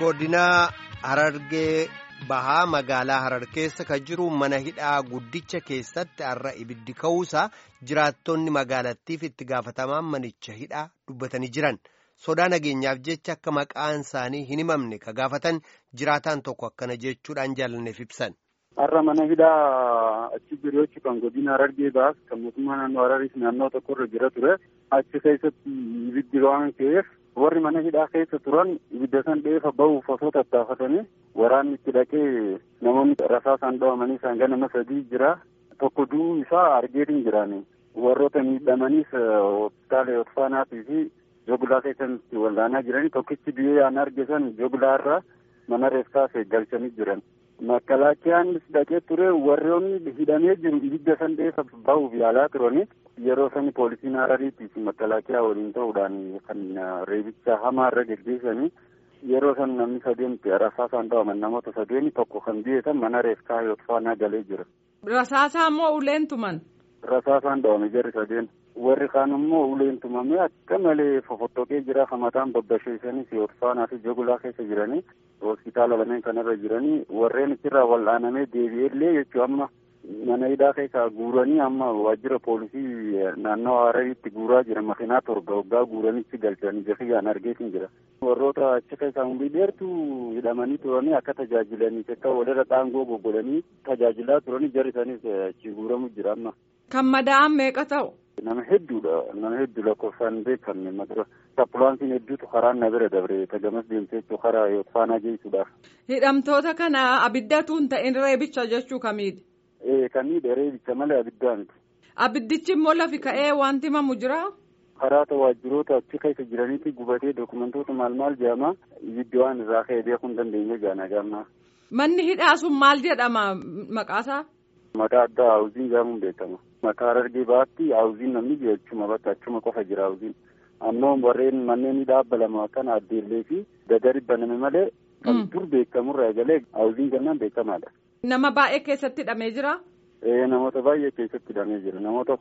godina Harargee bahaa magaalaa Harar keessa kan jiru mana hidhaa guddicha keessatti har'a ibiddi ka'uusaa jiraattonni magaalattiif itti gaafatamaan manicha hidhaa dubbatanii jiran. Sodaa nageenyaaf jecha akka maqaan isaanii hin himamne ka gaafatan jiraataan tokko akkana jechuudhaan jaalanneef ibsan. Har'a mana hidhaa achi jiru kan godina Harargee bahaa kan mootummaa naannoo Harariif naannoo tokkorra jira ture. Achi keessatti ibiddi waan ka'eef warri mana hidhaa keessa turan ibidda san dheefa bahuuf osoo tattaafatanii waraanni itti dhaqee namoonni rasaasaan dhawamanii isaan ganama 3 jira. Tokko du'uu isaa argeetiin jiraani. Warroota miidhamaniis hospitaala Yotfaanaatii fi Jogulaa keessatti wal'aanaa jiranii tokkichi du'ee aan argisan Jogulaa irraa mana reeffaa galchanii jiran. Makalaakiyaan dhaqee ture warroonni hidhamee jiru ibidda san dheefa bahuuf yaalaa turani. Yeroo sani poolisiin Harariitii fi makalaakiyaa waliin ta'uudhaan kan reebicha hamaa irra geggeessanii yeroo san namni 3 rasaasaan dhawaman namoota 3 tokko kan biyyeetan mana reeffaa Yotfaanaa galee jira. Rasaasaa moo uleen tuman? Rasaasaan dhawame jarri 3. Warri kaan immoo uleen tumamee akka malee fofottokee jira. Hamataan babbasheessanis Yotfaanaa fi Jogulaa keessa jiranii hospitaala lameen kanarra jiranii warreen achirraa wal'aanamee deebi'ellee jechuu amma mana hidhaa keessaa guuranii amma waajjira poolisii naannoo Harariitti guuraa jira. Makiinaa 7 waggaa guuranitti galchanii jafiyyaan argeetiin jira. Warroota achi keessaa hundi dheertuu hidhamanii turanii akka tajaajilaniif akka walirra xaangoo goggolanii tajaajilaa turanii jarri isaaniis achi guuramu jira amma. Kan madaa'an meeqa ta'u? Nama hedduudha. Nama hedduu lakkoofsaan beekamne maqaa sapulaansiin hedduutu karaa na bira dabre tagamas deemtee jechuu karaa Yotfaanaa geessuudhaaf. Hidhamtoota kana abiddatu hin ta'in reebicha jechuu kamiidha? Kamiidha reebicha malee abiddaa miti. Abiddichi immoo lafi ka'ee wanti himamu jiraa? Karaa waajjiroota achi keessa jiranitti gubatee dokumentoota maal jedhama ibiddi waan irraa ka'ee beekuu hin dandeenye gaana gaammaa. Manni hidhaa sun maal jedhama maqaasaa? Maqaa addaa Haawuziin jedhamuun beekama. Maqaa Harargee bahaatti Haawuziin namni jechuma bakka achuma qofa jira Haawuziin. Ammoo warreen manneen hidhaa lama kan Addeellee fi Dadari baname malee kan dur beekamurraa eegalee Haawuziin gannaan beekamaadha. Nama baay'ee keessatti hidhamee jira? Namoota baay'ee keessatti hidhamee jira. Namoota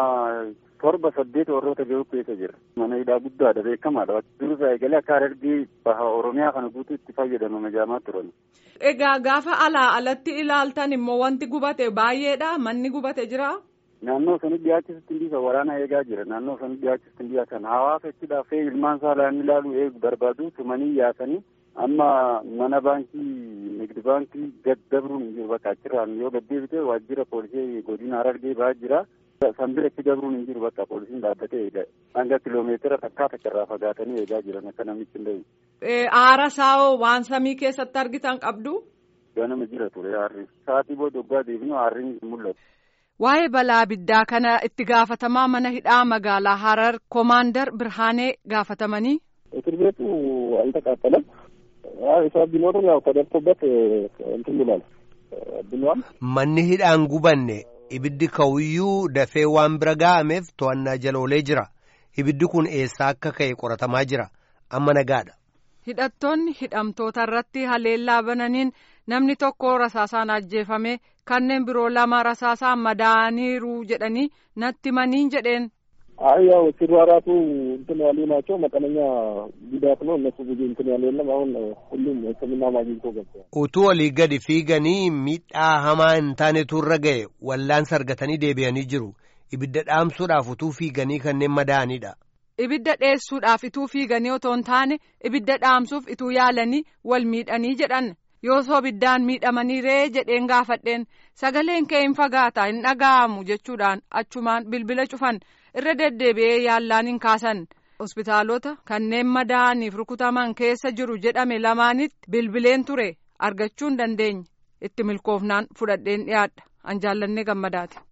7-8 warroota jiru keessa jira. Mana hidhaa guddaadha beekamaadha. Dursaa eegalee akka Harargee baha Oromiyaa kana guutuu itti fayyadamama jaamaa turan. Egaa gaafa alatti ilaaltan immoo wanti gubate baay'eedha. Manni gubate jira? Naannoo sanii dhiyaachisutti indiisa waraana eegaa jira. Naannoo sanii dhiyaachisutti indiisa hawaasa itti dhaafee ilmaan isaa ilaaluu eegu barbaadu tumanii yaasanii amma mana baankii Nigdi baankii dabruun hin jiru bakka achirraan yoo gaddeebite waajjira poolisii godina Harargee bahaa jira. Sanbira itti dabruun hin jiru bakka poolisiin dhaabbatee eega. Hanga kiloomeetira takkaa fagaatanii eegaa jiran akka namichi hin dhayu. Aara saawoo waan samii keessatti argitan qabdu? Ganama jira ture aarri. Sa'aatii booda waggaa deebinu aarri hin mul'atu. Waa'ee balaa abiddaa kana itti gaafatamaa mana hidhaa magaalaa Harar Koomaandar Birhaanee gaafatamanii? እስር ቤቱ አልተቃጠለም። እሳት ቢኖርም ያው ተደርቶበት እንትን ይላል ብሏል። Manni hidhaan gubanne ibiddi ka'uyyuu dafee waan bira ga'ameef to'annaa jala olee jira. Ibiddi kun eessaa akka ka'e qoratamaa jira. Amma nagaadha. Hidhattoonni hidhamtoota irratti haleellaa bananiin namni tokko rasaasaan ajjeefame kanneen biroo 2 rasaasaan madaa'aniiru jedhanii natti maniin jedheen. ያው ሲሯራቱ እንትን ያሉ ናቸው መጠነኛ ጉዳት ነው እነሱ ብዙ እንትን ያለ የለም አሁን ሁሉም ሕክምና ማግኘት ገብቷል utuu olii gadi fiiganii miidhaa hamaa hin taanetu irra ga'e wallaan sargatanii deebi'anii jiru ibidda dhaamsuudhaaf utuu fiiganii kanneen madaa'anidha. Ibidda dheessuudhaaf utuu fiiganii otoo hin taane ibidda dhaamsuuf utuu yaalanii wal miidhanii jedhan yoosoo ibiddaan miidhamanii ree jedheen gaafadheen sagaleen kee hin fagaata hin dhaga'amu jechuudhaan achumaan bilbila cufan. Irra deddeebi'ee yaallaan hin kaasan hospitaalota kanneen madaa'aniif rukutaman keessa jiru jedhame 2tti bilbileen ture argachuu hin dandeenye itti milkoofnaan fudhadheen dhiyaadha. An jaallannee Gammadaati.